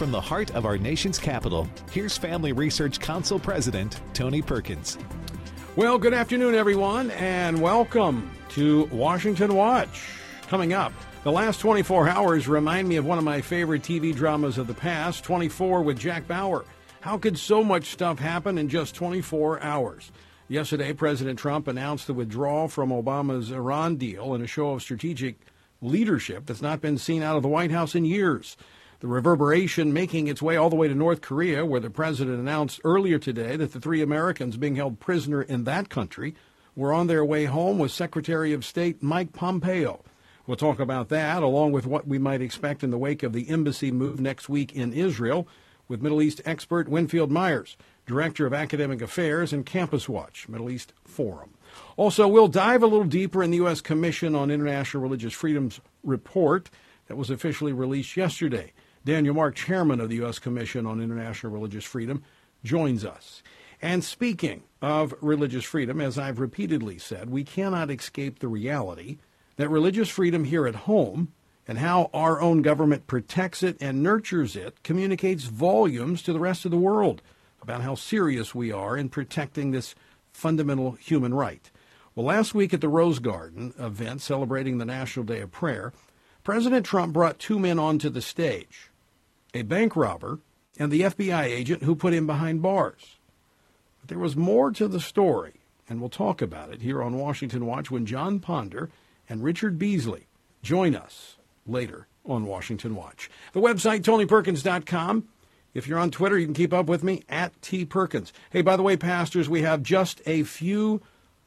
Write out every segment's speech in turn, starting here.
from the heart of our nation's capital, here's Family Research Council President Tony Perkins. Well, good afternoon, everyone, and welcome to Washington Watch. Coming up, the last 24 hours remind me of one of my favorite TV dramas of the past, 24 with Jack Bauer. How could so much stuff happen in just 24 hours? Yesterday, President Trump announced the withdrawal from Obama's Iran deal in a show of strategic leadership that's not been seen out of the White House in years. The reverberation making its way all the way to North Korea, where the president announced earlier today that the 3 Americans being held prisoner in that country were on their way home with Secretary of State Mike Pompeo. We'll talk about that, along with what we might expect in the wake of the embassy move next week in Israel, with Middle East expert Winfield Myers, Director of Academic Affairs and Campus Watch, Middle East Forum. Also, we'll dive a little deeper in the U.S. Commission on International Religious Freedom's report that was officially released yesterday. Daniel Mark, chairman of the U.S. Commission on International Religious Freedom, joins us. And speaking of religious freedom, as I've repeatedly said, we cannot escape the reality that religious freedom here at home and how our own government protects it and nurtures it communicates volumes to the rest of the world about how serious we are in protecting this fundamental human right. Well, last week at the Rose Garden event celebrating the National Day of Prayer, President Trump brought 2 men onto the stage, a bank robber and the FBI agent who put him behind bars. But there was more to the story, and we'll talk about it here on Washington Watch when John Ponder and Richard Beasley join us later on Washington Watch. The website, TonyPerkins.com. If you're on Twitter, you can keep up with me at TPerkins. Hey, by the way, pastors, we have just a few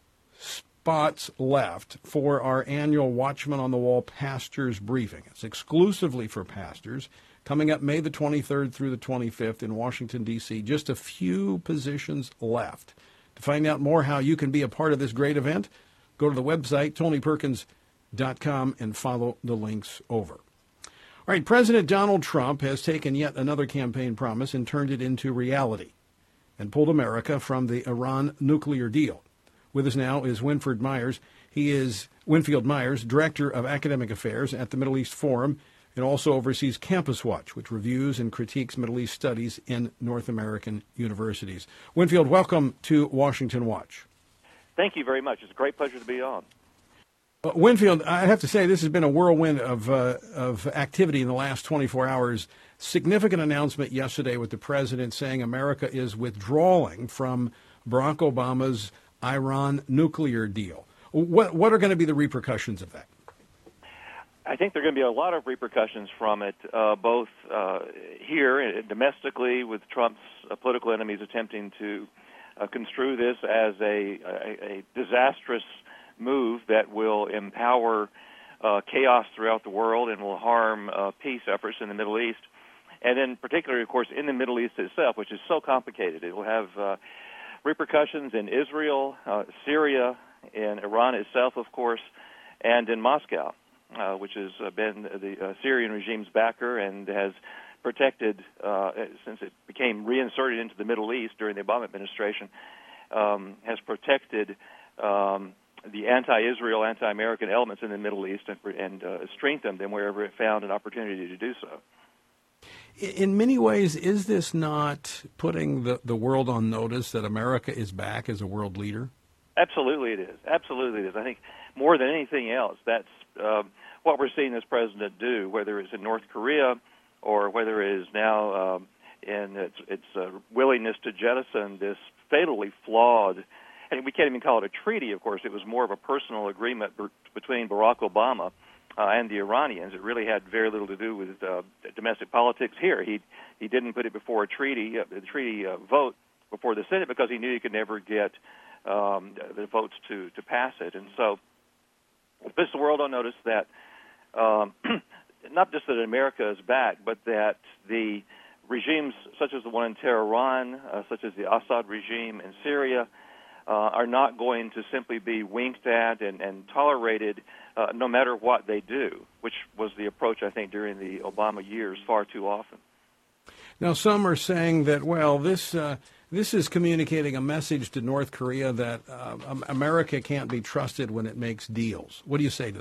spots left for our annual Watchman on the Wall Pastors Briefing. It's exclusively for pastors, coming up May the 23rd through the 25th in Washington, D.C. Just a few positions left. To find out more how you can be a part of this great event, go to the website, TonyPerkins.com, and follow the links over. All right, President Donald Trump has taken yet another campaign promise and turned it into reality and pulled America from the Iran nuclear deal. With us now is Winfield Myers. He is Winfield Myers, Director of Academic Affairs at the Middle East Forum, and also oversees Campus Watch, which reviews and critiques Middle East studies in North American universities. Winfield, welcome to Washington Watch. Thank you very much. It's a great pleasure to be on. Winfield, I have to say this has been a whirlwind of activity in the last 24 hours. Significant announcement yesterday with the president saying America is withdrawing from Barack Obama's Iran nuclear deal. What are going to be the repercussions of that? I think there are going to be a lot of repercussions from it, both here domestically with Trump's political enemies attempting to construe this as a disastrous move that will empower chaos throughout the world and will harm peace efforts in the Middle East. And then particularly, of course, in the Middle East itself, which is so complicated. It will have repercussions in Israel, Syria, in Iran itself, of course, and in Moscow, which has been the Syrian regime's backer and has protected, since it became reinserted into the Middle East during the Obama administration, has protected the anti-Israel, anti-American elements in the Middle East and strengthened them wherever it found an opportunity to do so. In many ways, is this not putting the world on notice that America is back as a world leader? Absolutely it is. Absolutely it is. I think more than anything else, that's what we're seeing this president do, whether it's in North Korea or whether it is now in its willingness to jettison this fatally flawed, and we can't even call it a treaty, of course. It was more of a personal agreement between Barack Obama and the Iranians. It really had very little to do with domestic politics here. He didn't put it before a treaty, the treaty vote before the Senate because he knew he could never get the votes to pass it. And so it puts the world on notice that not just that America is back, but that the regimes such as the one in Tehran, such as the Assad regime in Syria, are not going to simply be winked at and tolerated no matter what they do, which was the approach, I think, during the Obama years far too often. Now, some are saying that, well, this is communicating a message to North Korea that America can't be trusted when it makes deals. What do you say to that?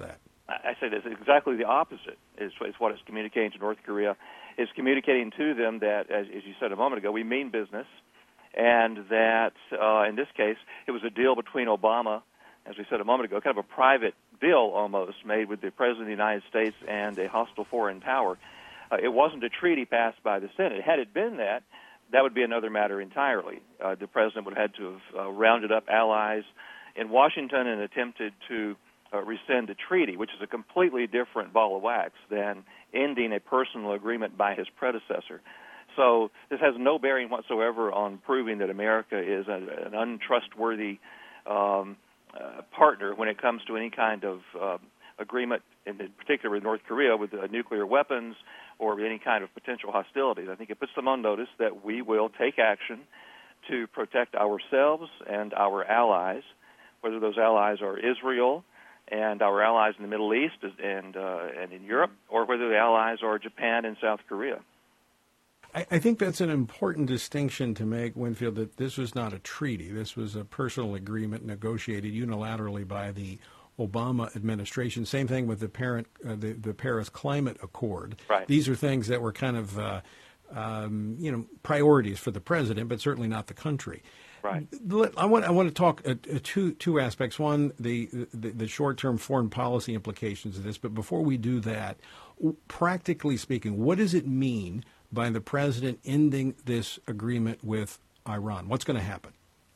I say this exactly the opposite is what it's communicating to North Korea. It's communicating to them that, as you said a moment ago, we mean business, and that in this case it was a deal between Obama, as we said a moment ago, kind of a private deal almost made with the President of the United States and a hostile foreign power. It wasn't a treaty passed by the Senate. Had it been that would be another matter entirely. The President would have had to have rounded up allies in Washington and attempted to rescind the treaty, which is a completely different ball of wax than ending a personal agreement by his predecessor. So this has no bearing whatsoever on proving that America is an untrustworthy partner when it comes to any kind of agreement, in particular with North Korea, with nuclear weapons or any kind of potential hostilities. I think it puts them on notice that we will take action to protect ourselves and our allies, whether those allies are Israel and our allies in the Middle East and in Europe, or whether the allies are Japan and South Korea. I think that's an important distinction to make, Winfield, that this was not a treaty. This was a personal agreement negotiated unilaterally by the Obama administration. Same thing with the Paris Climate Accord. Right. These are things that were kind of priorities for the president, but certainly not the country. Right. I want to talk two aspects. One, the short-term foreign policy implications of this. But before we do that, practically speaking, what does it mean by the president ending this agreement with Iran? What's going to happen?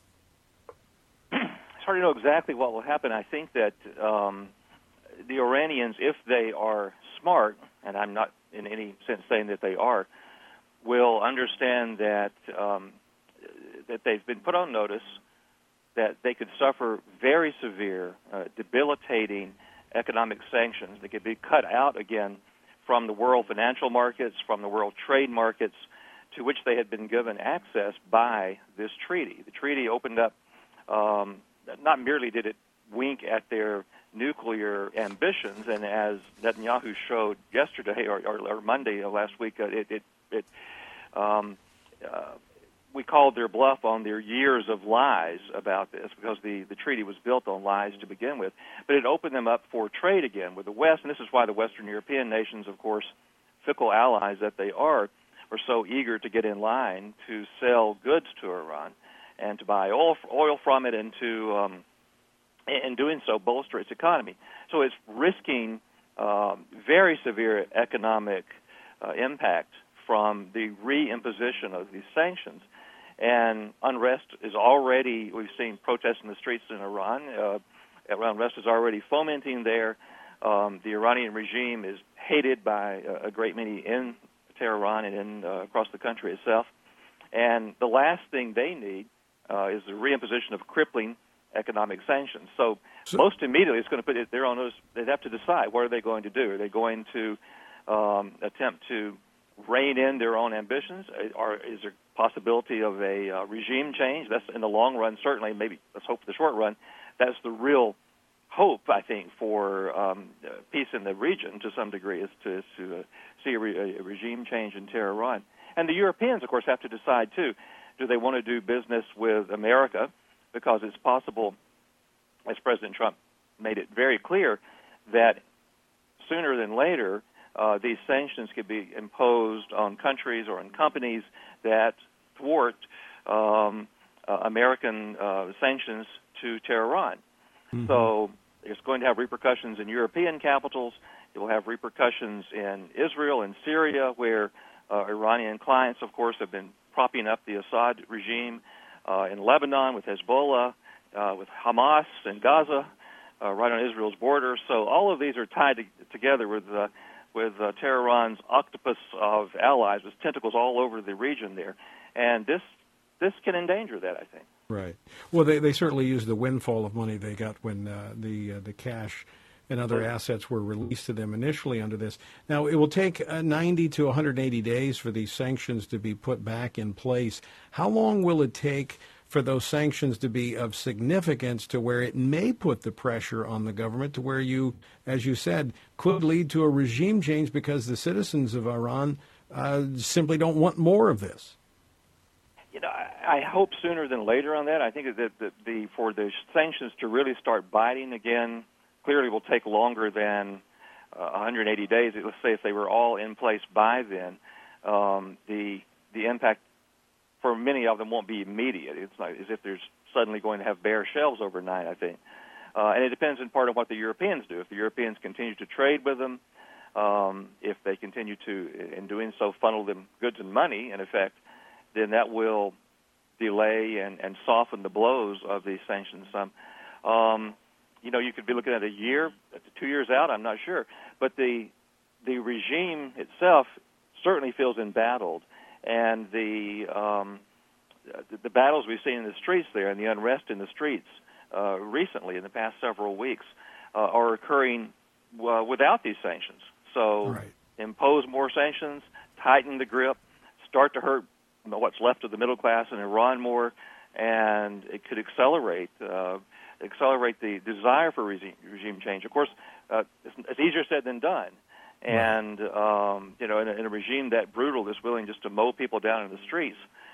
It's hard to know exactly what will happen. I think that the Iranians, if they are smart, and I'm not in any sense saying that they are, will understand that that they've been put on notice that they could suffer very severe, debilitating economic sanctions. They could be cut out again from the world financial markets, from the world trade markets, to which they had been given access by this treaty. The treaty opened up, not merely did it wink at their nuclear ambitions, and as Netanyahu showed yesterday or Monday of last week, we called their bluff on their years of lies about this because the treaty was built on lies to begin with. But it opened them up for trade again with the West, and this is why the Western European nations, of course, fickle allies that they are so eager to get in line to sell goods to Iran and to buy oil from it and to, in doing so, bolster its economy. So it's risking very severe economic impact from the reimposition of these sanctions. And unrest is already, we've seen protests in the streets in Iran. Unrest is already fomenting there. The Iranian regime is hated by a great many in Tehran and across the country itself. And the last thing they need is the reimposition of crippling economic sanctions. So most immediately it's going to put it there on those. They'd have to decide what are they going to do. Are they going to attempt to rein in their own ambitions, or is there possibility of a regime change? That's in the long run, certainly. Maybe let's hope for the short run. That's the real hope, I think, for peace in the region to some degree, is to see a regime change in Tehran. And the Europeans, of course, have to decide too. Do they want to do business with America? Because it's possible, as President Trump made it very clear, that sooner than later, these sanctions could be imposed on countries or on companies that thwart American sanctions to Tehran. Mm-hmm. So it's going to have repercussions in European capitals. It will have repercussions in Israel and Syria, where Iranian clients, of course, have been propping up the Assad regime, in Lebanon with Hezbollah, with Hamas in Gaza, right on Israel's border. So all of these are tied together with Tehran's octopus of allies, with tentacles all over the region there. And this can endanger that, I think. Right. Well, they certainly used the windfall of money they got when the cash and other assets were released to them initially under this. Now, it will take 90 to 180 days for these sanctions to be put back in place. How long will it take for those sanctions to be of significance to where it may put the pressure on the government to where you, as you said, could lead to a regime change because the citizens of Iran simply don't want more of this? You know, I hope sooner than later on that. I think that for the sanctions to really start biting again, clearly will take longer than 180 days, let's say if they were all in place by then, the impact for many of them won't be immediate. It's not as if they're suddenly going to have bare shelves overnight, I think. And it depends in part on what the Europeans do. If the Europeans continue to trade with them, if they continue to, in doing so, funnel them goods and money, in effect, then that will delay and soften the blows of these sanctions some. You could be looking at a year, 2 years out, I'm not sure. But the regime itself certainly feels embattled, and the battles we've seen in the streets there and the unrest in the streets recently in the past several weeks are occurring without these sanctions. So impose more sanctions, tighten the grip, start to hurt what's left of the middle class in Iran more, and it could accelerate the desire for regime change. Of course, it's easier said than done. And in a regime that brutal, that's willing just to mow people down in the streets,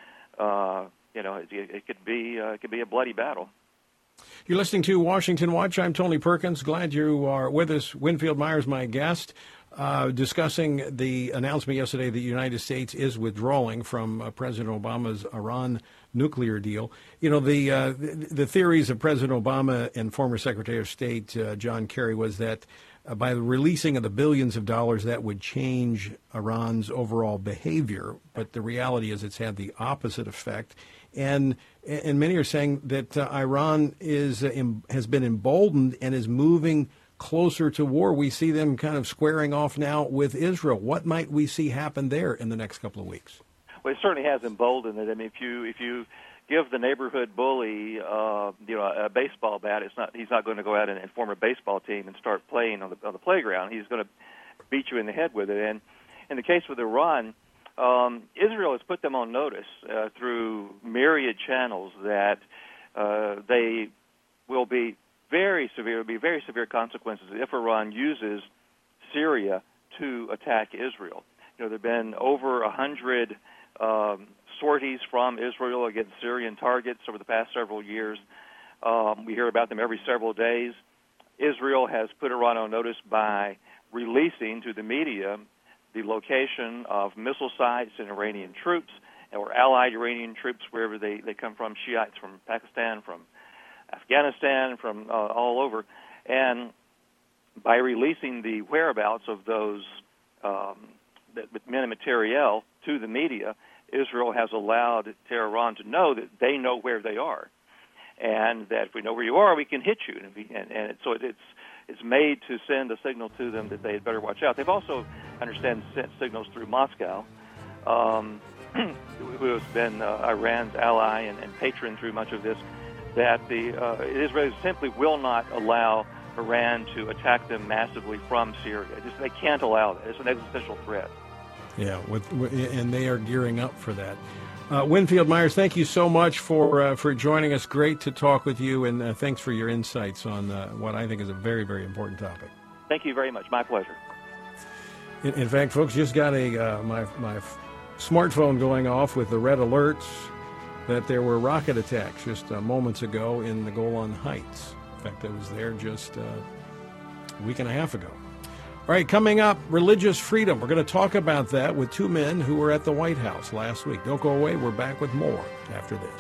it could be a bloody battle. You're listening to Washington Watch. I'm Tony Perkins. Glad you are with us. Winfield Myers, my guest, discussing the announcement yesterday that the United States is withdrawing from President Obama's Iran nuclear deal. The theories of President Obama and former Secretary of State John Kerry was that by the releasing of the billions of dollars, that would change Iran's overall behavior. But the reality is it's had the opposite effect. And many are saying that Iran has been emboldened and is moving closer to war. We see them kind of squaring off now with Israel. What might we see happen there in the next couple of weeks? Well, it certainly has emboldened it. I mean, if you give the neighborhood bully, a baseball bat, he's not going to go out and form a baseball team and start playing on the playground. He's going to beat you in the head with it. And in the case with Iran, Israel has put them on notice through myriad channels that they will be very severe consequences if Iran uses Syria to attack Israel. There have been over 100 sorties from Israel against Syrian targets over the past several years. We hear about them every several days. Israel has put Iran on notice by releasing to the media the location of missile sites and Iranian troops or allied Iranian troops wherever they come from, Shiites from Pakistan, from Afghanistan, from all over. And by releasing the whereabouts of those men and materiel to the media, Israel has allowed Tehran to know that they know where they are, and that if we know where you are, we can hit you. So it's made to send a signal to them that they had better watch out. They've also, sent signals through Moscow, who has been Iran's ally and patron through much of this, that the Israelis simply will not allow Iran to attack them massively from Syria. They can't allow that. It's an existential threat. Yeah, and they are gearing up for that. Winfield Myers, thank you so much for joining us. Great to talk with you, and thanks for your insights on what I think is a very, very important topic. Thank you very much. My pleasure. In fact, folks, just got my smartphone going off with the red alerts that there were rocket attacks just moments ago in the Golan Heights. In fact, I was there just a week and a half ago. All right, coming up, religious freedom. We're going to talk about that with two men who were at the White House last week. Don't go away. We're back with more after this.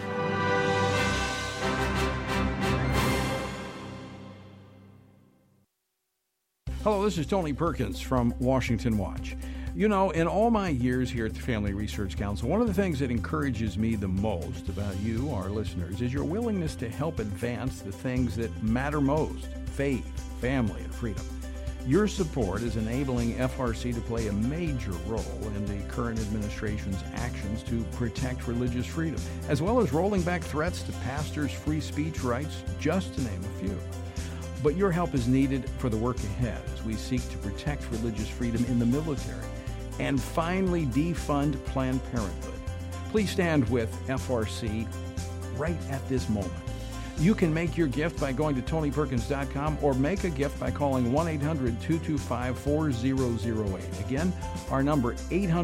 Hello, this is Tony Perkins from Washington Watch. You know, in all my years here at the Family Research Council, one of the things that encourages me the most about you, our listeners, is your willingness to help advance the things that matter most: faith, family, and freedom. Your support is enabling FRC to play a major role in the current administration's actions to protect religious freedom, as well as rolling back threats to pastors' free speech rights, just to name a few. But your help is needed for the work ahead as we seek to protect religious freedom in the military and finally defund Planned Parenthood. Please stand with FRC right at this moment. You can make your gift by going to TonyPerkins.com or make a gift by calling 1-800-225-4008. Again, our number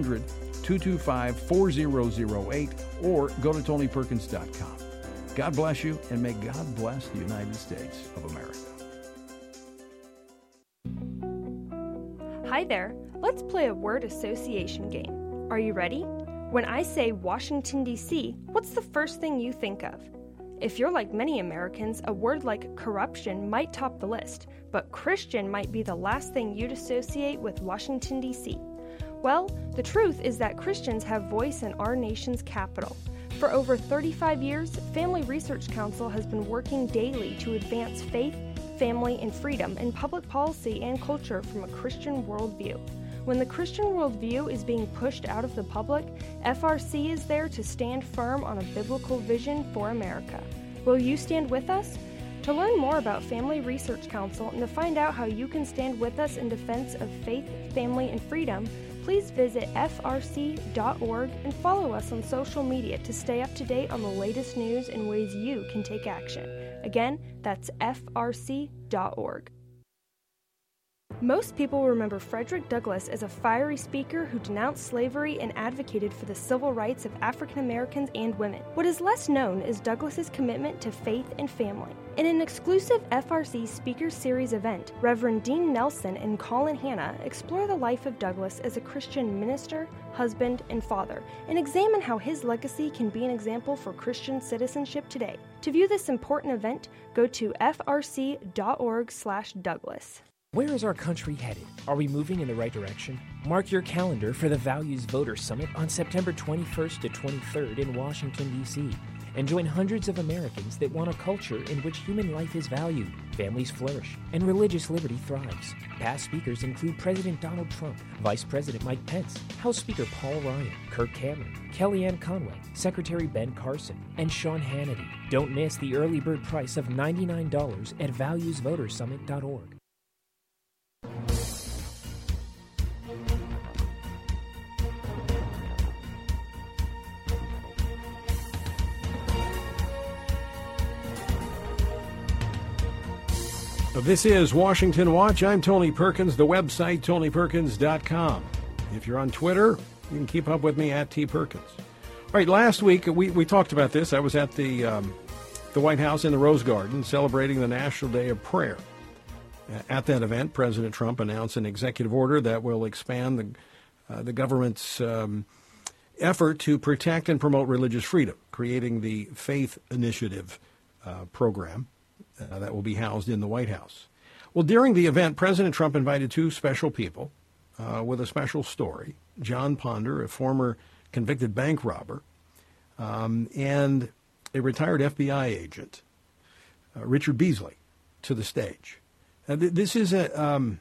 800-225-4008, or go to TonyPerkins.com. God bless you, and may God bless the United States of America. Hi there. Let's play a word association game. Are you ready? When I say Washington, D.C., what's the first thing you think of? If you're like many Americans, a word like corruption might top the list, but Christian might be the last thing you'd associate with Washington, D.C. Well, the truth is that Christians have voice in our nation's capital. For over 35 years, Family Research Council has been working daily to advance faith, family, and freedom in public policy and culture from a Christian worldview. When the Christian worldview is being pushed out of the public, FRC is there to stand firm on a biblical vision for America. Will you stand with us? To learn more about Family Research Council and to find out how you can stand with us in defense of faith, family, and freedom, please visit frc.org and follow us on social media to stay up to date on the latest news and ways you can take action. Again, that's frc.org. Most people remember Frederick Douglass as a fiery speaker who denounced slavery and advocated for the civil rights of African Americans and women. What is less known is Douglass's commitment to faith and family. In an exclusive FRC Speaker Series event, Reverend Dean Nelson and Colin Hanna explore the life of Douglass as a Christian minister, husband, and father, and examine how his legacy can be an example for Christian citizenship today. To view this important event, go to frc.org/Douglass. Where is our country headed? Are we moving in the right direction? Mark your calendar for the Values Voter Summit on September 21st to 23rd in Washington, D.C. and join hundreds of Americans that want a culture in which human life is valued, families flourish, and religious liberty thrives. Past speakers include President Donald Trump, Vice President Mike Pence, House Speaker Paul Ryan, Kirk Cameron, Kellyanne Conway, Secretary Ben Carson, and Sean Hannity. Don't miss the early bird price of $99 at valuesvotersummit.org. This is Washington Watch. I'm Tony Perkins, the website, tonyperkins.com. If you're on Twitter, you can keep up with me at tperkins. All right, last week we talked about this. I was at the White House in the Rose Garden celebrating the National Day of Prayer. At that event, President Trump announced an executive order that will expand the government's effort to protect and promote religious freedom, creating the Faith Initiative program. That will be housed in the White House. Well, during the event, President Trump invited two special people with a special story. John Ponder, a former convicted bank robber, and a retired FBI agent, Richard Beasley, to the stage. This is an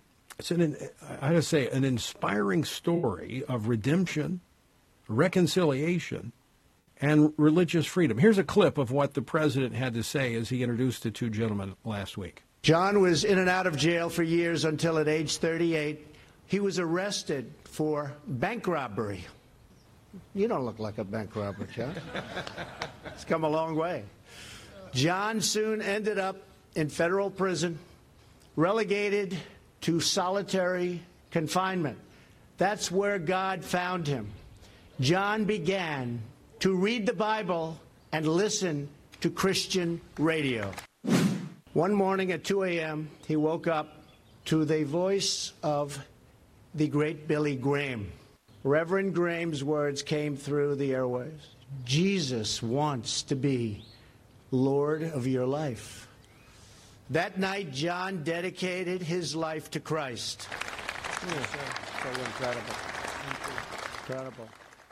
inspiring story of redemption, reconciliation, and religious freedom. Here's a clip of what the president had to say as he introduced the two gentlemen last week. John was in and out of jail for years until at age 38, he was arrested for bank robbery. You don't look like a bank robber, John. It's come a long way. John soon ended up in federal prison, relegated to solitary confinement. That's where God found him. John began to read the Bible and listen to Christian radio. One morning at 2 a.m., he woke up to the voice of the great Billy Graham. Reverend Graham's words came through the airwaves. Jesus wants to be Lord of your life. That night, John dedicated his life to Christ. So incredible. Incredible.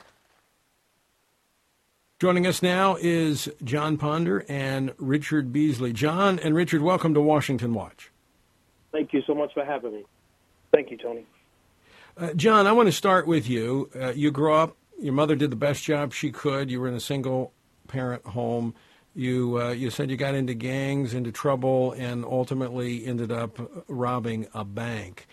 Joining us now is John Ponder and Richard Beasley. John and Richard, welcome to Washington Watch. Thank you so much for having me. Thank you, Tony. John, I want to start with you. You grew up, your mother did the best job she could. You were in a single-parent home. You said you got into gangs, into trouble, and ultimately ended up robbing a bank.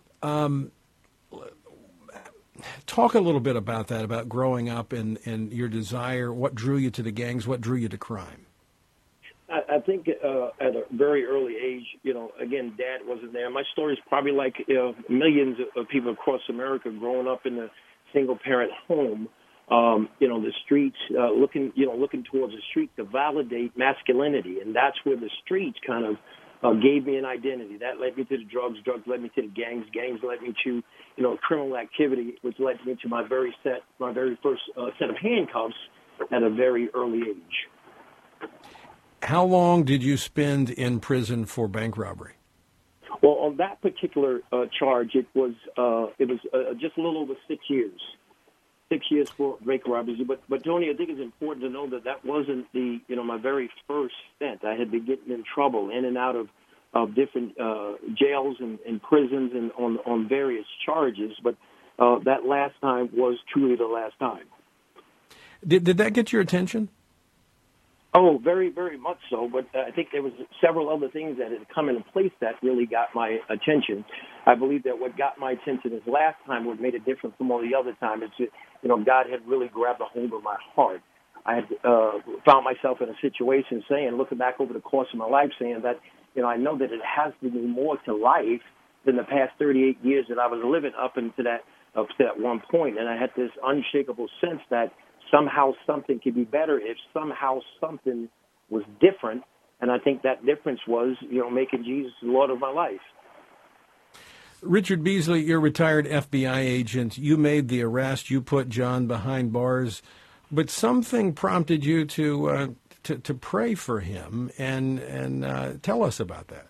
Talk a little bit about that, about growing up and your desire. What drew you to the gangs? What drew you to crime? I think at a very early age, again, Dad wasn't there. My story is probably like millions of people across America growing up in a single-parent home. The streets, looking towards the street to validate masculinity, and that's where the streets kind of gave me an identity. That led me to the drugs. Drugs led me to the gangs. Gangs led me to, criminal activity, which led me to my very first set of handcuffs at a very early age. How long did you spend in prison for bank robbery? Well, on that particular charge, it was just a little over 6 years. 6 years for bank robberies. But Tony, I think it's important to know that wasn't my very first stint. I had been getting in trouble in and out of different jails and prisons and on various charges. But that last time was truly the last time. Did that get your attention? Oh, very, very much so. But I think there was several other things that had come into place that really got my attention. I believe that what got my attention this last time, what made it different from all the other times, is God had really grabbed a hold of my heart. I had found myself in a situation looking back over the course of my life, saying that, I know that it has to be more to life than the past 38 years that I was living up to that one point. And I had this unshakable sense that somehow something could be better if somehow something was different. And I think that difference was, making Jesus the Lord of my life. Richard Beasley, you're a retired FBI agent. You made the arrest. You put John behind bars. But something prompted you to pray for him. And tell us about that.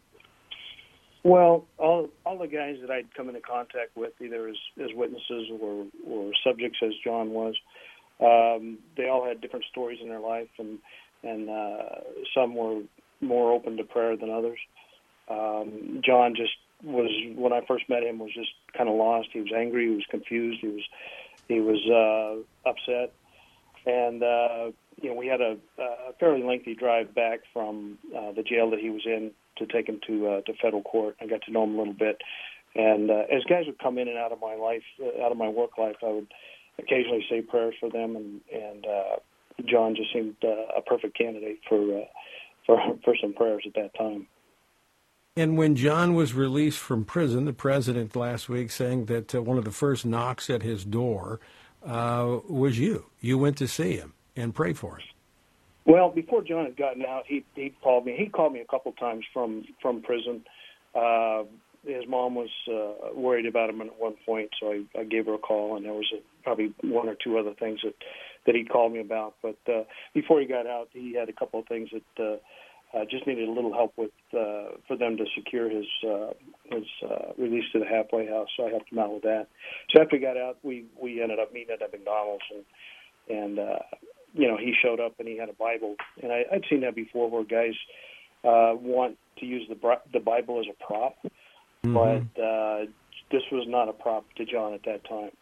Well, all the guys that I'd come into contact with, either as witnesses or subjects, as John was, they all had different stories in their life, and some were more open to prayer than others. John just was, when I first met him, was just kind of lost. He was angry. He was confused. He was upset, and we had a fairly lengthy drive back from the jail that he was in to take him to federal court. I got to know him a little bit, and as guys would come in and out of my life, out of my work life, I would occasionally say prayers for them, and John just seemed a perfect candidate for some prayers at that time. And when John was released from prison, the president last week saying that one of the first knocks at his door was you. You went to see him and pray for him. Well, before John had gotten out, he called me. He called me a couple times from prison. His mom was worried about him at one point, so I gave her a call, and there was probably one or two other things that he called me about. But before he got out, he had a couple of things that just needed a little help with for them to secure his release to the halfway house, so I helped him out with that. So after he got out, we ended up meeting at McDonald's, and he showed up and he had a Bible. And I'd seen that before where guys want to use the Bible as a prop. Mm-hmm. But this was not a prop to John at that time.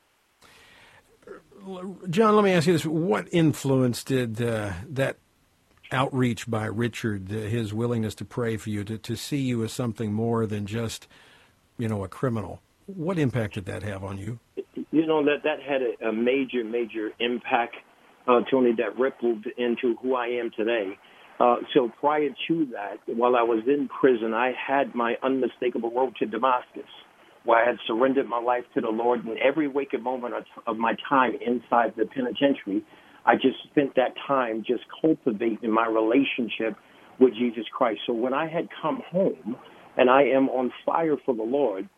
John, let me ask you this. What influence did that outreach by Richard, his willingness to pray for you, to see you as something more than just, a criminal, what impact did that have on you? That had a major, major impact, Tony, that rippled into who I am today. So prior to that, while I was in prison, I had my unmistakable road to Damascus, where I had surrendered my life to the Lord. In every waking moment of my time inside the penitentiary, I just spent that time just cultivating my relationship with Jesus Christ. So when I had come home, and I am on fire for the Lord,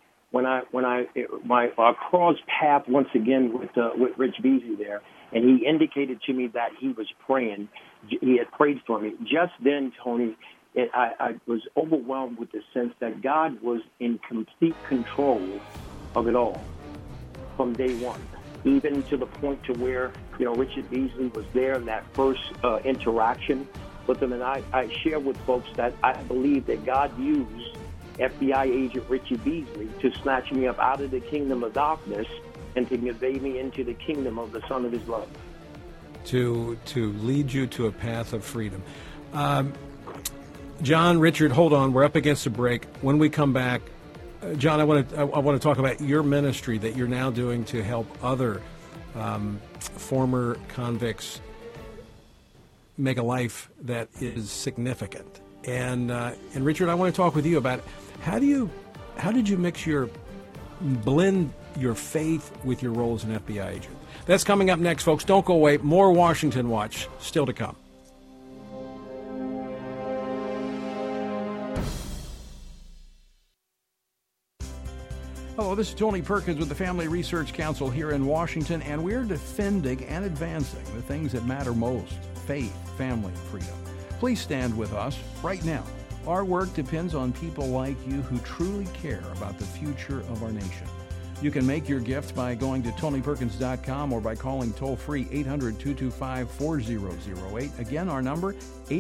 I crossed path once again with Rich Beasley there, and he indicated to me that he was praying. He had prayed for me. Just then, Tony, I was overwhelmed with the sense that God was in complete control of it all from day one, even to the point to where, Richard Beasley was there in that first interaction with him. And I share with folks that I believe that God used FBI agent Richard Beasley to snatch me up out of the kingdom of darkness and to convey me into the kingdom of the Son of His love. To lead you to a path of freedom. John, Richard, hold on. We're up against a break. When we come back, John, I want to talk about your ministry that you're now doing to help other former convicts make a life that is significant. And Richard, I want to talk with you about how did you blend your faith with your role as an FBI agent? That's coming up next, folks. Don't go away. More Washington Watch still to come. Hello, this is Tony Perkins with the Family Research Council here in Washington, and we're defending and advancing the things that matter most: faith, family, and freedom. Please stand with us right now. Our work depends on people like you who truly care about the future of our nation. You can make your gift by going to TonyPerkins.com or by calling toll-free 800-225-4008. Again, our number,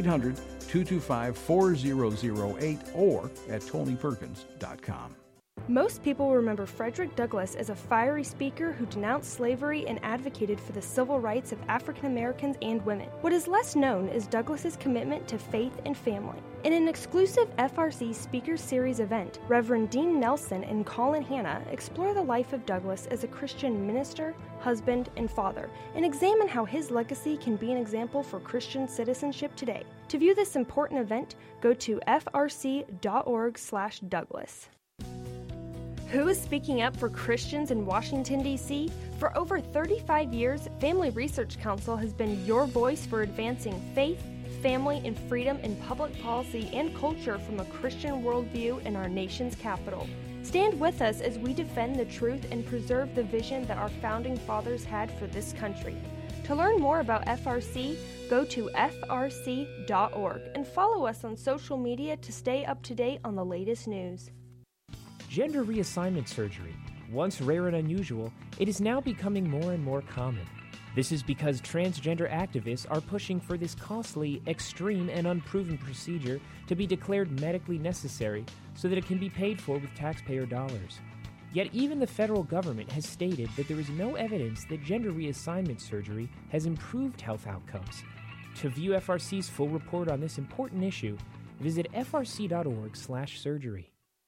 800-225-4008, or at TonyPerkins.com. Most people remember Frederick Douglass as a fiery speaker who denounced slavery and advocated for the civil rights of African Americans and women. What is less known is Douglass's commitment to faith and family. In an exclusive FRC Speaker Series event, Reverend Dean Nelson and Colin Hanna explore the life of Douglass as a Christian minister, husband, and father, and examine how his legacy can be an example for Christian citizenship today. To view this important event, go to frc.org/Douglass. Who is speaking up for Christians in Washington, D.C.? For over 35 years, Family Research Council has been your voice for advancing faith, family, and freedom in public policy and culture from a Christian worldview in our nation's capital. Stand with us as we defend the truth and preserve the vision that our founding fathers had for this country. To learn more about FRC, go to frc.org and follow us on social media to stay up to date on the latest news. Gender reassignment surgery. Once rare and unusual, it is now becoming more and more common. This is because transgender activists are pushing for this costly, extreme, and unproven procedure to be declared medically necessary so that it can be paid for with taxpayer dollars. Yet even the federal government has stated that there is no evidence that gender reassignment surgery has improved health outcomes. To view FRC's full report on this important issue, visit frc.org/surgery.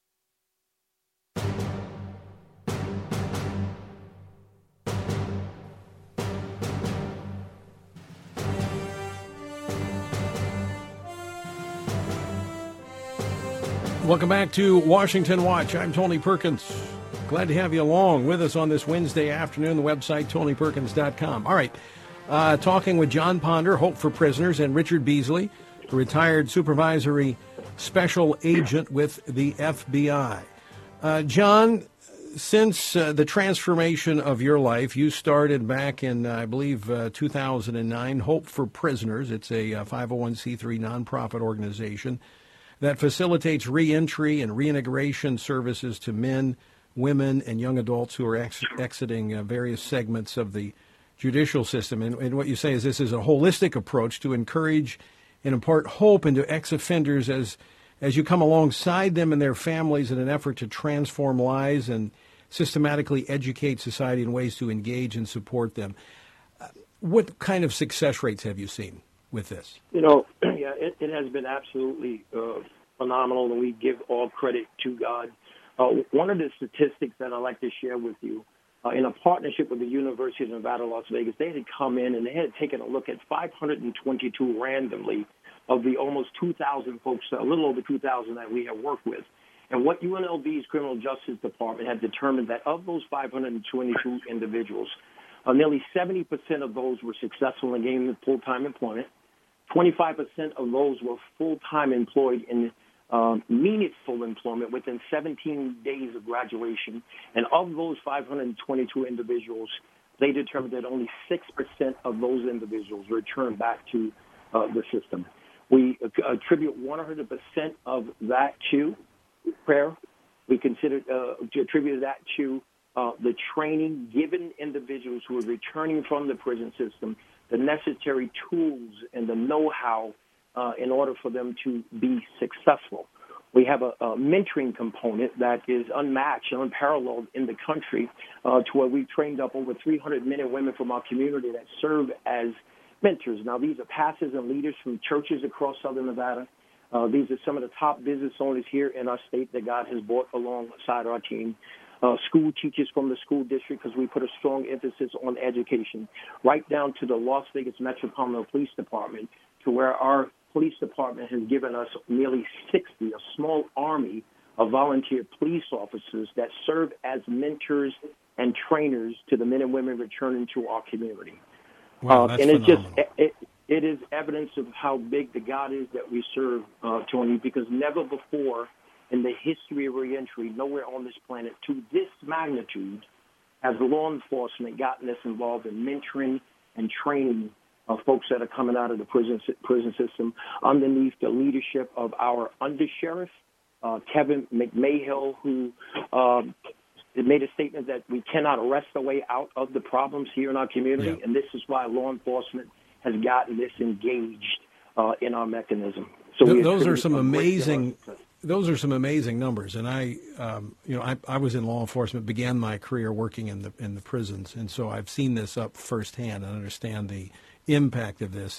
Welcome back to Washington Watch. I'm Tony Perkins. Glad to have you along with us on this Wednesday afternoon. The website, TonyPerkins.com. All right, talking with John Ponder, Hope for Prisoners, and Richard Beasley, a retired supervisory special agent with the FBI. John, since the transformation of your life, you started back in, I believe, 2009, Hope for Prisoners. It's a 501c3 nonprofit organization that facilitates reentry and reintegration services to men, women, and young adults who are exiting various segments of the judicial system. And what you say is this is a holistic approach to encourage and impart hope into ex-offenders as you come alongside them and their families in an effort to transform lives and systematically educate society in ways to engage and support them. What kind of success rates have you seen with this? It has been absolutely phenomenal, and we give all credit to God. One of the statistics that I'd like to share with you, in a partnership with the University of Nevada, Las Vegas, they had come in and they had taken a look at 522 randomly of the almost 2,000 folks, a little over 2,000 that we have worked with. And what UNLV's Criminal Justice Department had determined that of those 522 individuals, nearly 70% of those were successful in gaining full-time employment. 25% of those were full-time employed in meaningful employment within 17 days of graduation. And of those 522 individuals, they determined that only 6% of those individuals returned back to the system. We attribute 100% of that to prayer. We attribute that to the training given individuals who are returning from the prison system, the necessary tools and the know-how in order for them to be successful. We have a mentoring component that is unmatched and unparalleled in the country, to where we've trained up over 300 men and women from our community that serve as mentors. Now, these are pastors and leaders from churches across Southern Nevada. These are some of the top business owners here in our state that God has brought alongside our team. School teachers from the school district, because we put a strong emphasis on education, right down to the Las Vegas Metropolitan Police Department, to where our police department has given us nearly 60, a small army of volunteer police officers that serve as mentors and trainers to the men and women returning to our community. Wow, that's and it's phenomenal. it is evidence of how big the God is that we serve, Tony, because never before in the history of reentry, nowhere on this planet to this magnitude has law enforcement gotten this involved in mentoring and training of folks that are coming out of the prison system underneath the leadership of our undersheriff, Kevin McMahill, who made a statement that we cannot arrest our way out of the problems here in our community, and this is why law enforcement has gotten this engaged in our mechanism. So those are some amazing. Those are some amazing numbers, and I was in law enforcement, began my career working in the prisons, and so I've seen this up firsthand and understand the impact of this.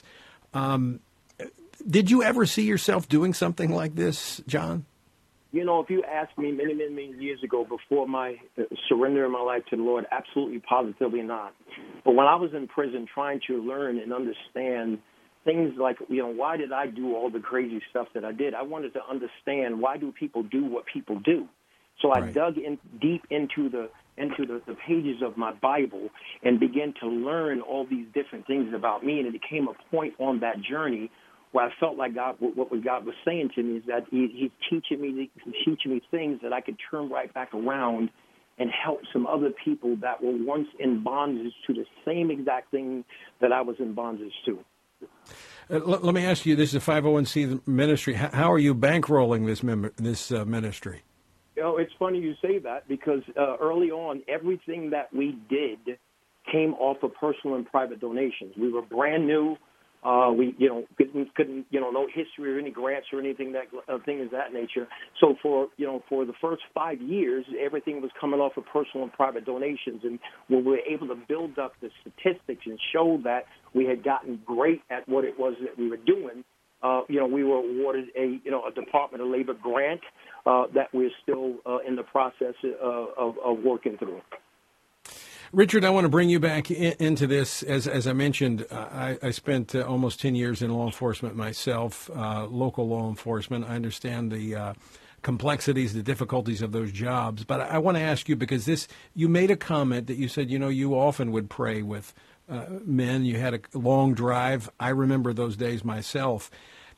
Did you ever see yourself doing something like this, John? You know, if you asked me many, many, many years ago before my surrender of my life to the Lord, absolutely, positively not. But when I was in prison trying to learn and understand things like, why did I do all the crazy stuff that I did? I wanted to understand, why do people do what people do? So I dug in deep into the pages of my Bible and began to learn all these different things about me. And it came a point on that journey where I felt like what God was saying to me is that He's teaching me things that I could turn right back around and help some other people that were once in bondage to the same exact thing that I was in bondage to. Let me ask you, this is a 501c ministry. How are you bankrolling this ministry? It's funny you say that, because early on, everything that we did came off of personal and private donations. We were brand new. We couldn't no history or any grants or anything things of that nature. So for the first 5 years, everything was coming off of personal and private donations, and when we were able to build up the statistics and show that we had gotten great at what it was that we were doing, we were awarded a Department of Labor grant that we're still in the process of working through. Richard, I want to bring you back into this. As I mentioned, I spent almost 10 years in law enforcement myself, local law enforcement. I understand the complexities, the difficulties of those jobs. But I want to ask you, because you made a comment that you said, you often would pray with men. You had a long drive. I remember those days myself.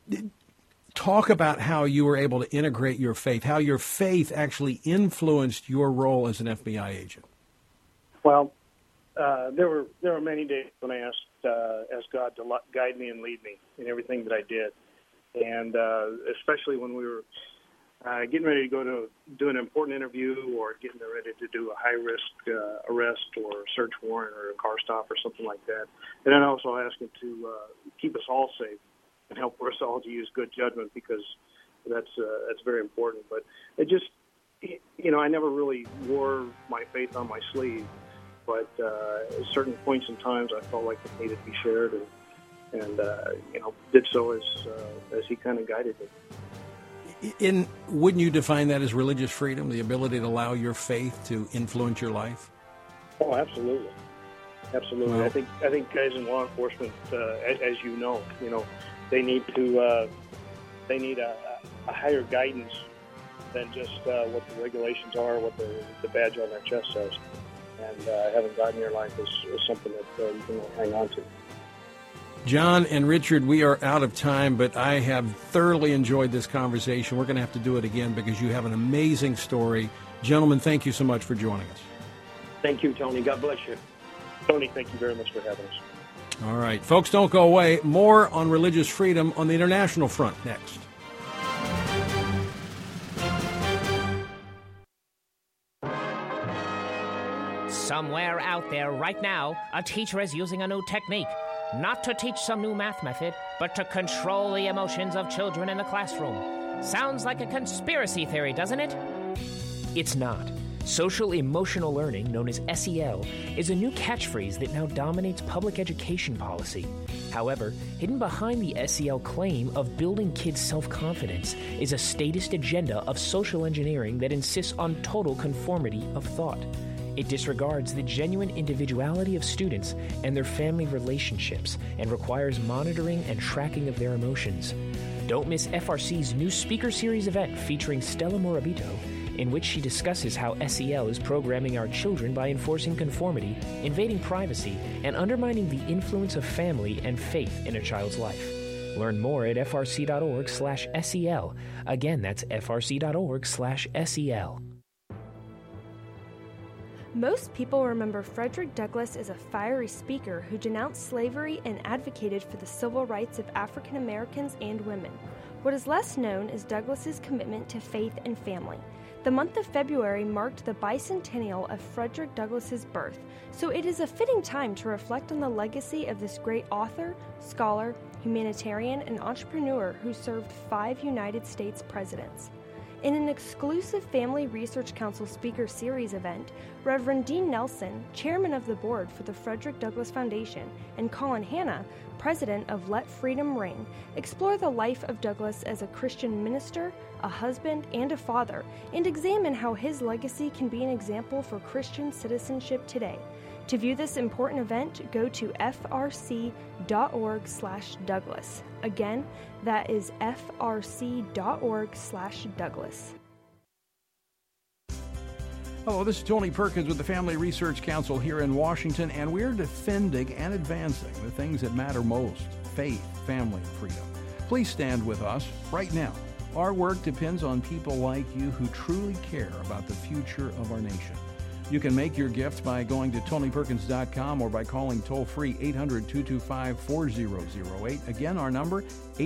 Talk about how you were able to integrate your faith, how your faith actually influenced your role as an FBI agent. Well, there were many days when I asked God to guide me and lead me in everything that I did, and especially when we were getting ready to go to do an important interview or getting ready to do a high-risk arrest or search warrant or a car stop or something like that. And then I also asked Him to keep us all safe and help us all to use good judgment, because that's very important. But it just, I never really wore my faith on my sleeve. But at certain points in times, I felt like it needed to be shared, and did so as He kind of guided me. Wouldn't you define that as religious freedom, the ability to allow your faith to influence your life? Oh, absolutely, absolutely. Well, I think guys in law enforcement, as you know, they need a higher guidance than just what the regulations are, what the badge on their chest says. And having God in your life is something that you can hang on to. John and Richard, we are out of time, but I have thoroughly enjoyed this conversation. We're going to have to do it again because you have an amazing story. Gentlemen, thank you so much for joining us. Thank you, Tony. God bless you. Tony, thank you very much for having us. All right. Folks, don't go away. More on religious freedom on the international front next. Somewhere out there right now, a teacher is using a new technique. Not to teach some new math method, but to control the emotions of children in the classroom. Sounds like a conspiracy theory, doesn't it? It's not. Social emotional learning, known as SEL, is a new catchphrase that now dominates public education policy. However, hidden behind the SEL claim of building kids' self-confidence is a statist agenda of social engineering that insists on total conformity of thought. It disregards the genuine individuality of students and their family relationships and requires monitoring and tracking of their emotions. Don't miss FRC's new speaker series event featuring Stella Morabito, in which she discusses how SEL is programming our children by enforcing conformity, invading privacy, and undermining the influence of family and faith in a child's life. Learn more at frc.org/SEL. Again, that's frc.org/SEL. Most people remember Frederick Douglass as a fiery speaker who denounced slavery and advocated for the civil rights of African Americans and women. What is less known is Douglass's commitment to faith and family. The month of February marked the bicentennial of Frederick Douglass's birth, so it is a fitting time to reflect on the legacy of this great author, scholar, humanitarian, and entrepreneur who served 5 United States presidents. In an exclusive Family Research Council Speaker Series event, Reverend Dean Nelson, chairman of the board for the Frederick Douglass Foundation, and Colin Hanna, president of Let Freedom Ring, explore the life of Douglass as a Christian minister, a husband, and a father, and examine how his legacy can be an example for Christian citizenship today. To view this important event, go to frc.org/Douglass. Again, that is frc.org/Douglass. Hello, this is Tony Perkins with the Family Research Council here in Washington, and we're defending and advancing the things that matter most: faith, family, and freedom. Please stand with us right now. Our work depends on people like you who truly care about the future of our nation. You can make your gift by going to TonyPerkins.com or by calling toll-free 800-225-4008. Again, our number,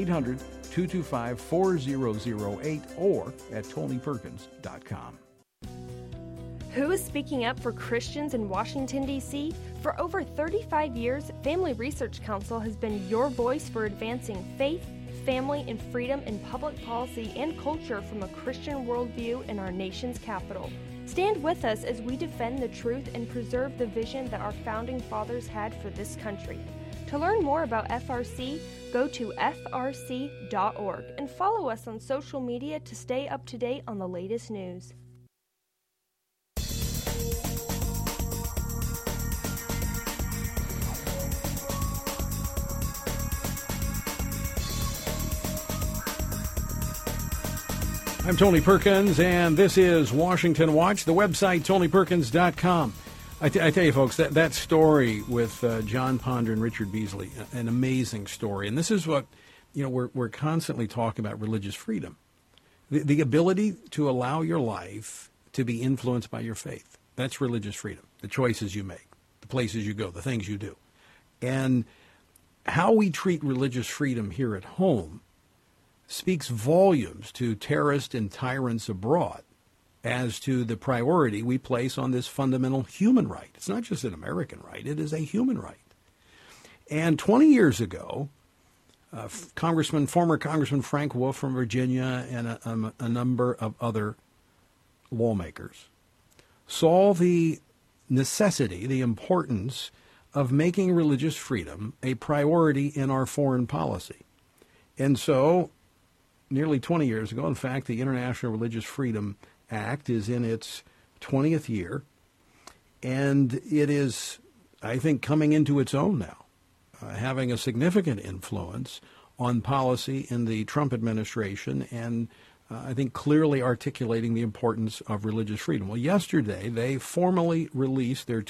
800-225-4008, or at TonyPerkins.com. Who is speaking up for Christians in Washington, D.C.? For over 35 years, Family Research Council has been your voice for advancing faith, family, and freedom in public policy and culture from a Christian worldview in our nation's capital. Stand with us as we defend the truth and preserve the vision that our founding fathers had for this country. To learn more about FRC, go to frc.org and follow us on social media to stay up to date on the latest news. I'm Tony Perkins, and this is Washington Watch, the website, TonyPerkins.com. I tell you, folks, that story with John Ponder and Richard Beasley, an amazing story. And this is what, we're constantly talking about: religious freedom. The ability to allow your life to be influenced by your faith. That's religious freedom. The choices you make, the places you go, the things you do. And how we treat religious freedom here at home speaks volumes to terrorists and tyrants abroad as to the priority we place on this fundamental human right. It's not just an American right, it is a human right. And 20 years ago, former Congressman Frank Wolf from Virginia and a number of other lawmakers saw the necessity, the importance of making religious freedom a priority in our foreign policy. And so, nearly 20 years ago, in fact, the International Religious Freedom Act is in its 20th year, and it is, I think, coming into its own now, having a significant influence on policy in the Trump administration, and I think clearly articulating the importance of religious freedom. Well, yesterday, they formally released their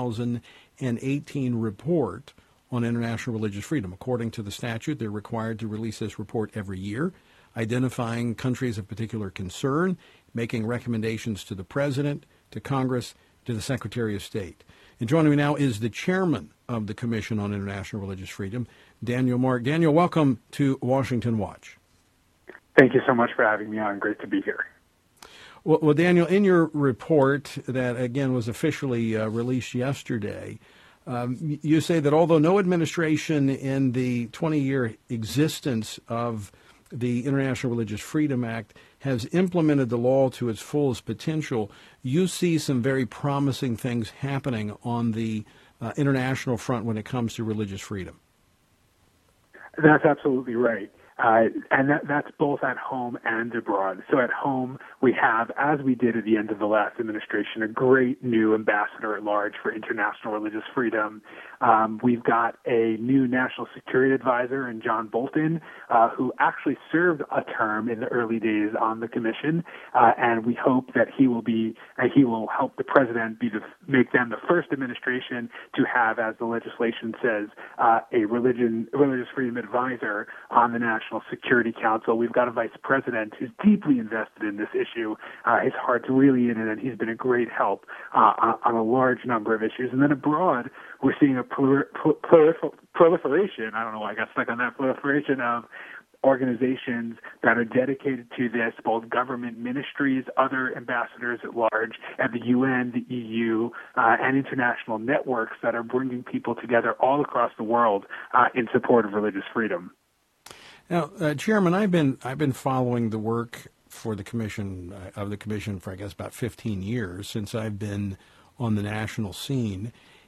2018 report on international religious freedom. According to the statute, they're required to release this report every year, identifying countries of particular concern, making recommendations to the President, to Congress, to the Secretary of State. And joining me now is the chairman of the Commission on International Religious Freedom, Daniel Mark. Daniel, welcome to Washington Watch. Thank you so much for having me on. Great to be here. Well, Daniel, in your report that, again, was officially released yesterday, you say that although no administration in the 20-year existence of the International Religious Freedom Act has implemented the law to its fullest potential, you see some very promising things happening on the international front when it comes to religious freedom. That's absolutely right. And that's both at home and abroad. So at home, we have, as we did at the end of the last administration, a great new ambassador at large for international religious freedom. We've got a new national security advisor in John Bolton, who actually served a term in the early days on the commission, and we hope that he will help the president make them the first administration to have, as the legislation says, a religious freedom advisor on the National Security Council. We've got a vice president who's deeply invested in this issue. His heart's really in it, and he's been a great help on a large number of issues. And then abroad, we're seeing a proliferation. I don't know why I got stuck on that proliferation of organizations that are dedicated to this, both government ministries, other ambassadors at large, and the UN, the EU, and international networks that are bringing people together all across the world in support of religious freedom. Now, Chairman, I've been following the work for the commission for I guess about 15 years since I've been on the national scene,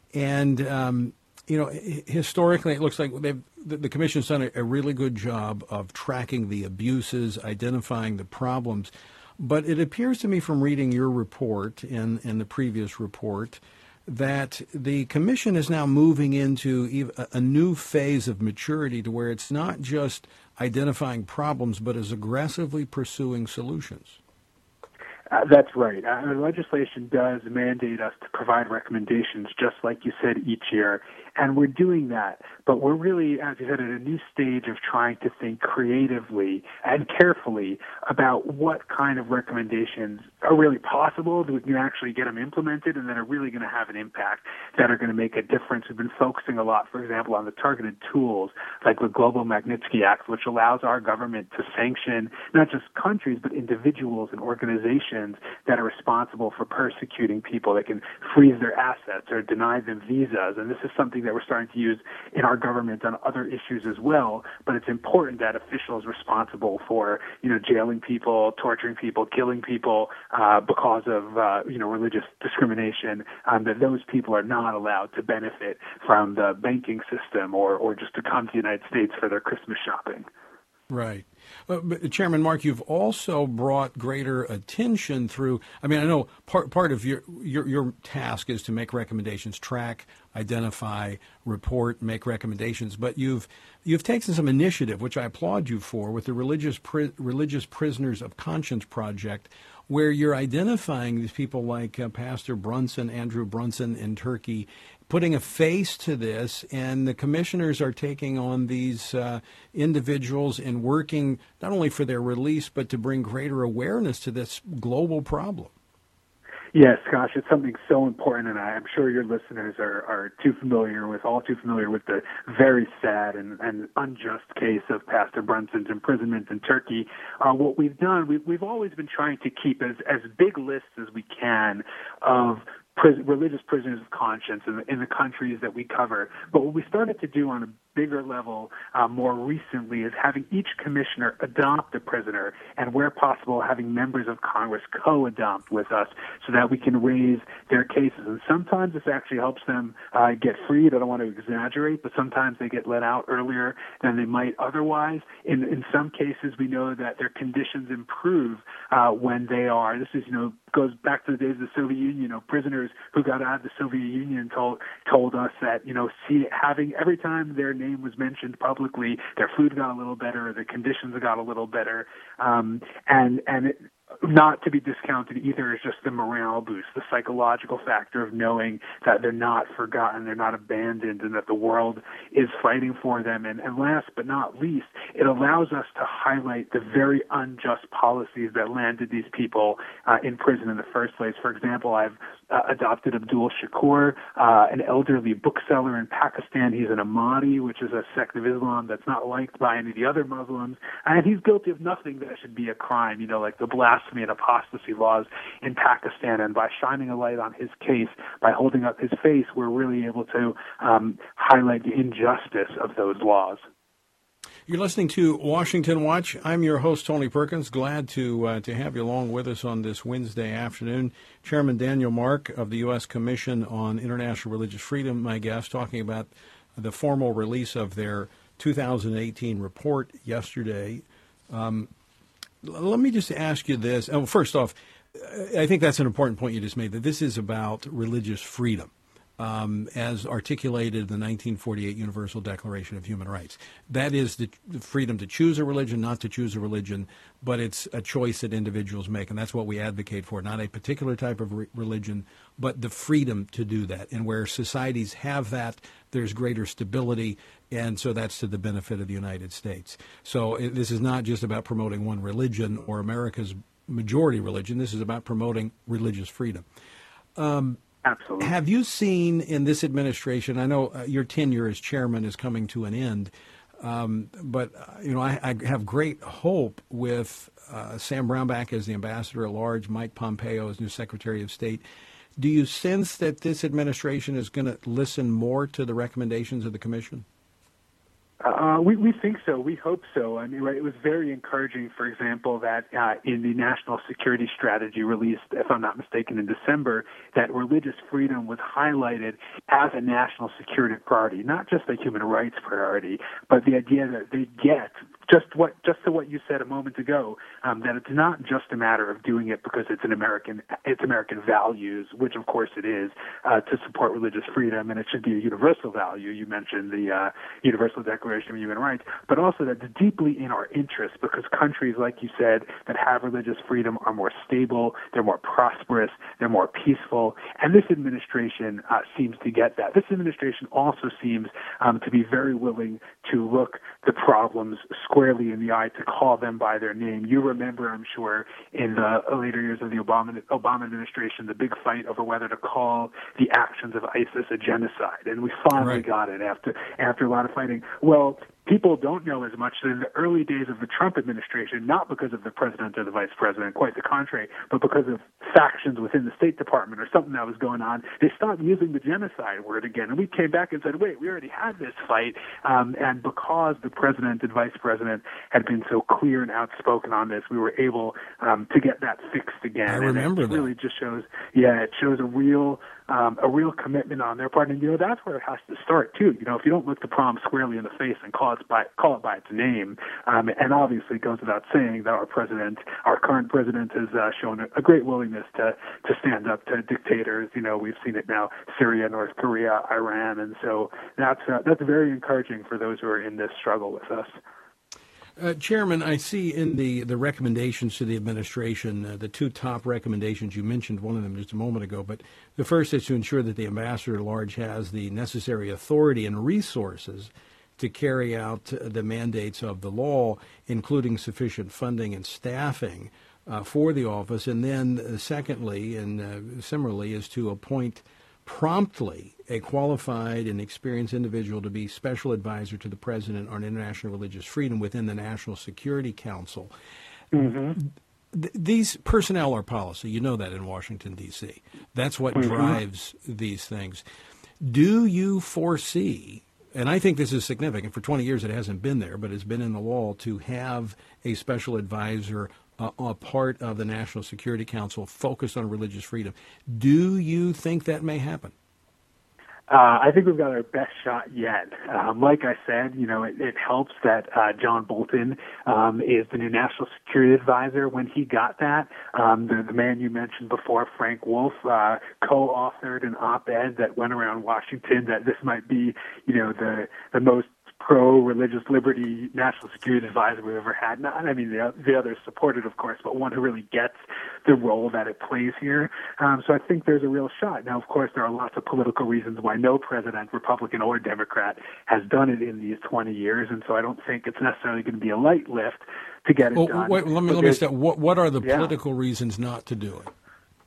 and historically it looks like the commission's done a really good job of tracking the abuses, identifying the problems, but it appears to me from reading your report and the previous report that the commission is now moving into a new phase of maturity to where it's not just identifying problems, but is aggressively pursuing solutions. That's right. Our legislation does mandate us to provide recommendations, just like you said, each year. And we're doing that. But we're really, as you said, at a new stage of trying to think creatively and carefully about what kind of recommendations are really possible, that we can actually get them implemented, and that are really going to have an impact, that are going to make a difference. We've been focusing a lot, for example, on the targeted tools like the Global Magnitsky Act, which allows our government to sanction not just countries, but individuals and organizations that are responsible for persecuting people. They can freeze their assets or deny them visas. And this is something that we're starting to use in our government on other issues as well. But it's important that officials responsible for, jailing people, torturing people, killing people because of, religious discrimination, that those people are not allowed to benefit from the banking system or just to come to the United States for their Christmas shopping. Right. But Chairman Mark, you've also brought greater attention through, I know part of your task is to make recommendations, track, identify, report, make recommendations, but you've taken some initiative, which I applaud you for, with the Religious Prisoners of Conscience Project, where you're identifying these people like Pastor Brunson, Andrew Brunson in Turkey, putting a face to this, and the commissioners are taking on these individuals and working not only for their release, but to bring greater awareness to this global problem. Yes, gosh, it's something so important, and I'm sure your listeners are all too familiar with the very sad and unjust case of Pastor Brunson's imprisonment in Turkey. What we've done, we've always been trying to keep as big lists as we can of religious prisoners of conscience in the countries that we cover. But what we started to do on a bigger level more recently is having each commissioner adopt a prisoner, and where possible having members of Congress co-adopt with us so that we can raise their cases. And sometimes this actually helps them get freed. I don't want to exaggerate, but sometimes they get let out earlier than they might otherwise. In some cases, we know that their conditions improve when they are. This is, goes back to the days of the Soviet Union. Prisoners who got out of the Soviet Union told us that, having every time their name was mentioned publicly, their food got a little better, their conditions got a little better, and not to be discounted either is just the morale boost, the psychological factor of knowing that they're not forgotten, they're not abandoned, and that the world is fighting for them. And last but not least, it allows us to highlight the very unjust policies that landed these people in prison in the first place. For example, I've adopted Abdul Shakur, an elderly bookseller in Pakistan. He's an Ahmadi, which is a sect of Islam that's not liked by any of the other Muslims, and he's guilty of nothing that should be a crime, like the blasphemy and apostasy laws in Pakistan. And by shining a light on his case, by holding up his face, we're really able to highlight the injustice of those laws. You're listening to Washington Watch. I'm your host, Tony Perkins. Glad to have you along with us on this Wednesday afternoon. Chairman Daniel Mark of the U.S. Commission on International Religious Freedom, my guest, talking about the formal release of their 2018 report yesterday. Let me just ask you this. Oh, first off, I think that's an important point you just made, that this is about religious freedom, as articulated in the 1948 Universal Declaration of Human Rights. That is the freedom to choose a religion, not to choose a religion, but it's a choice that individuals make, and that's what we advocate for, not a particular type of religion, but the freedom to do that. And where societies have that, there's greater stability, and so that's to the benefit of the United States. So this is not just about promoting one religion or America's majority religion. This is about promoting religious freedom. Absolutely. Have you seen in this administration, I know your tenure as chairman is coming to an end, but I have great hope with Sam Brownback as the ambassador at large, Mike Pompeo as new Secretary of State. Do you sense that this administration is going to listen more to the recommendations of the commission? We think so. We hope so. I mean, right, it was very encouraging, for example, that in the National Security Strategy released, if I'm not mistaken, in December, that religious freedom was highlighted as a national security priority, not just a human rights priority, but the idea that they get just to what you said a moment ago, that it's not just a matter of doing it because it's American values, which of course it is, to support religious freedom, and it should be a universal value. You mentioned the Universal Declaration of Human Rights, but also that it's deeply in our interest because countries, like you said, that have religious freedom are more stable, they're more prosperous, they're more peaceful, and this administration seems to get that. This administration also seems to be very willing to look the problems squarely in the eye, to call them by their name. You remember, I'm sure, in the later years of the Obama administration, the big fight over whether to call the actions of ISIS a genocide, and we finally got it after a lot of fighting. Well, people don't know as much that in the early days of the Trump administration, not because of the president or the vice president, quite the contrary, but because of factions within the State Department or something that was going on, they stopped using the genocide word again. And we came back and said, wait, we already had this fight. And because the president and vice president had been so clear and outspoken on this, we were able to get that fixed again. I remember and it really just shows, it shows a real commitment on their part. And, that's where it has to start, too. If you don't look the problem squarely in the face and call it by its name, and obviously it goes without saying that our current president has shown a great willingness to stand up to dictators. We've seen it now, Syria, North Korea, Iran, and so that's very encouraging for those who are in this struggle with us. Chairman, I see in the recommendations to the administration, the two top recommendations, you mentioned one of them just a moment ago, but the first is to ensure that the ambassador at large has the necessary authority and resources to carry out the mandates of the law, including sufficient funding and staffing for the office. And then secondly, and similarly, is to appoint promptly a qualified and experienced individual to be special advisor to the president on international religious freedom within the National Security Council. Mm-hmm. These personnel are policy. You know that in Washington, D.C. That's what drives these things. Do you foresee, and I think this is significant, for 20 years it hasn't been there, but it's been in the law, to have a special advisor a part of the National Security Council focused on religious freedom. Do you think that may happen? I think we've got our best shot yet. Like I said, it helps that John Bolton is the new National Security Advisor. When he got that, the man you mentioned before, Frank Wolf, co-authored an op-ed that went around Washington that this might be, the most pro-religious liberty national security advisor we've ever had. The others supported, of course, but one who really gets the role that it plays here. So I think there's a real shot. Now, of course, there are lots of political reasons why no president, Republican or Democrat, has done it in these 20 years, and so I don't think it's necessarily going to be a light lift to get it done. Wait, let me stop. What are the political reasons not to do it?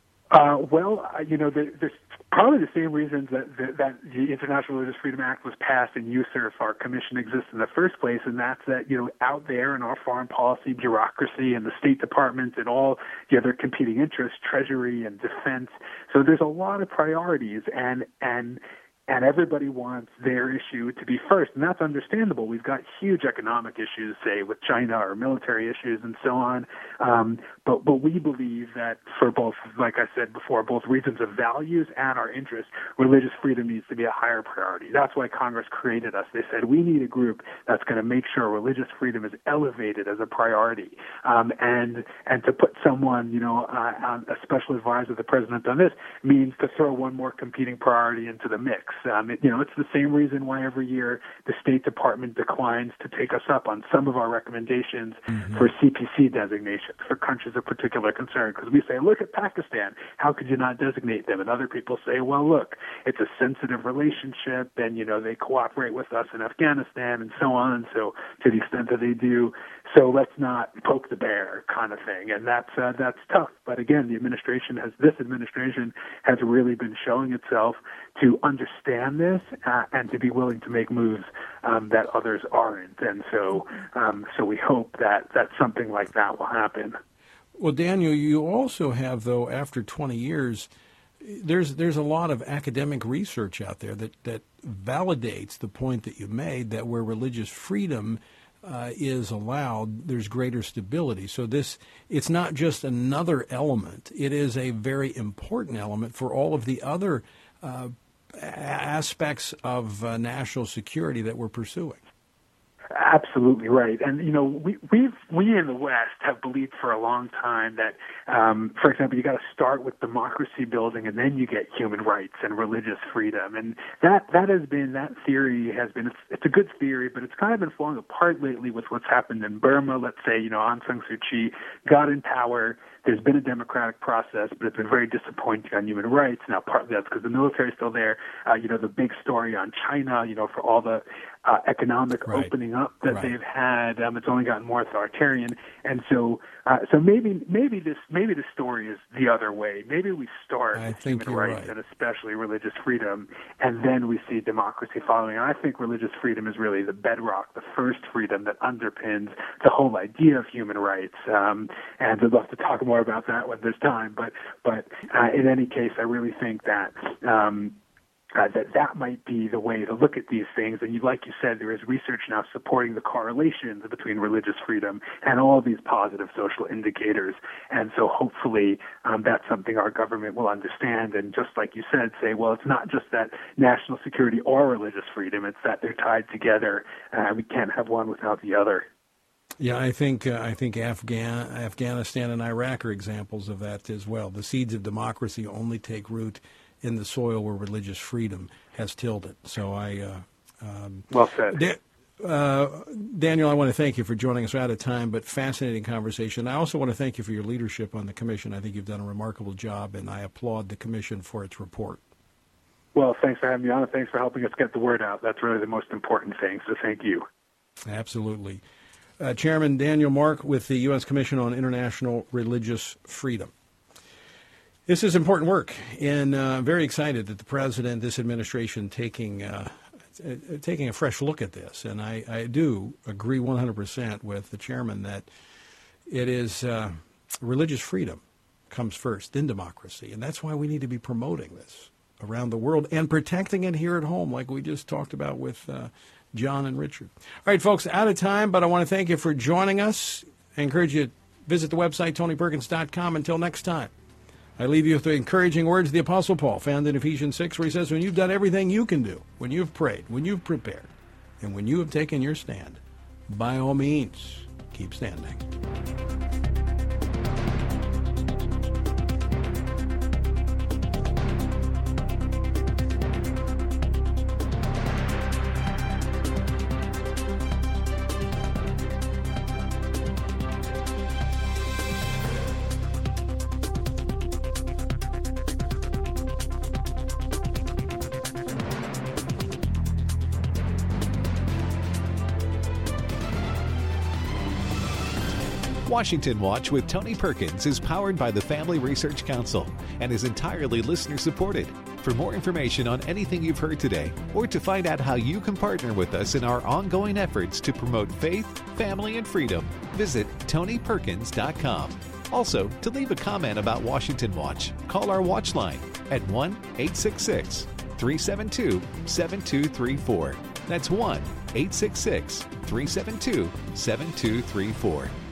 There's probably the same reasons that the International Religious Freedom Act was passed and USERF, our commission, exists in the first place, and that's that, out there in our foreign policy bureaucracy and the State Department and all the other competing interests, Treasury and Defense. So there's a lot of priorities, and everybody wants their issue to be first, and that's understandable. We've got huge economic issues, say, with China or military issues and so on. But we believe that for both, like I said before, both reasons of values and our interests, religious freedom needs to be a higher priority. That's why Congress created us. They said we need a group that's going to make sure religious freedom is elevated as a priority. And to put someone, on a special advisor of the president on this means to throw one more competing priority into the mix. It's the same reason why every year the State Department declines to take us up on some of our recommendations for CPC designations for countries of particular concern. Because we say, look at Pakistan, how could you not designate them? And other people say, well, look, it's a sensitive relationship, and they cooperate with us in Afghanistan and so on. And so to the extent that they do, so let's not poke the bear kind of thing. And that's tough. But again, this administration has really been showing itself to understand this and to be willing to make moves that others aren't. And so we hope that something like that will happen. Well, Daniel, you also have, though, after 20 years, there's a lot of academic research out there that validates the point that you made, that where religious freedom is allowed, there's greater stability. So it's not just another element. It is a very important element for all of the other aspects of national security that we're pursuing. Absolutely right. And, we in the West have believed for a long time that, for example, you got to start with democracy building and then you get human rights and religious freedom. And that theory has been, it's a good theory, but it's kind of been falling apart lately with what's happened in Burma. Let's say, Aung San Suu Kyi got in power. There's been a democratic process, but it's been very disappointing on human rights. Now, partly that's because the military is still there. The big story on China, for all the economic opening up that they've had, it's only gotten more authoritarian. And so maybe the story is the other way. Maybe we start with human rights and especially religious freedom, and then we see democracy following. And I think religious freedom is really the bedrock, the first freedom that underpins the whole idea of human rights. And I'd love to talk more about that when there's time. But in any case, I really think that that might be the way to look at these things. And like you said, there is research now supporting the correlations between religious freedom and all these positive social indicators. And so hopefully that's something our government will understand. And just like you said, say, well, it's not just that national security or religious freedom, it's that they're tied together. We can't have one without the other. Yeah, I think Afghanistan and Iraq are examples of that as well. The seeds of democracy only take root in the soil where religious freedom has tilled it. So well said. Daniel, I want to thank you for joining us. We're out of time, but fascinating conversation. I also want to thank you for your leadership on the commission. I think you've done a remarkable job, and I applaud the commission for its report. Well, thanks for having me on, and thanks for helping us get the word out. That's really the most important thing, so thank you. Absolutely. Chairman Daniel Mark with the U.S. Commission on International Religious Freedom. This is important work, and I'm very excited that the president, this administration, taking a fresh look at this. And I do agree 100% with the chairman that it is religious freedom comes first in democracy, and that's why we need to be promoting this around the world and protecting it here at home, like we just talked about with John and Richard. All right, folks, out of time, but I want to thank you for joining us. I encourage you to visit the website, TonyPerkins.com. Until next time, I leave you with the encouraging words of the Apostle Paul, found in Ephesians 6, where he says, when you've done everything you can do, when you've prayed, when you've prepared, and when you have taken your stand, by all means, keep standing. Washington Watch with Tony Perkins is powered by the Family Research Council and is entirely listener-supported. For more information on anything you've heard today, or to find out how you can partner with us in our ongoing efforts to promote faith, family, and freedom, visit TonyPerkins.com. Also, to leave a comment about Washington Watch, call our watch line at 1-866-372-7234. That's 1-866-372-7234.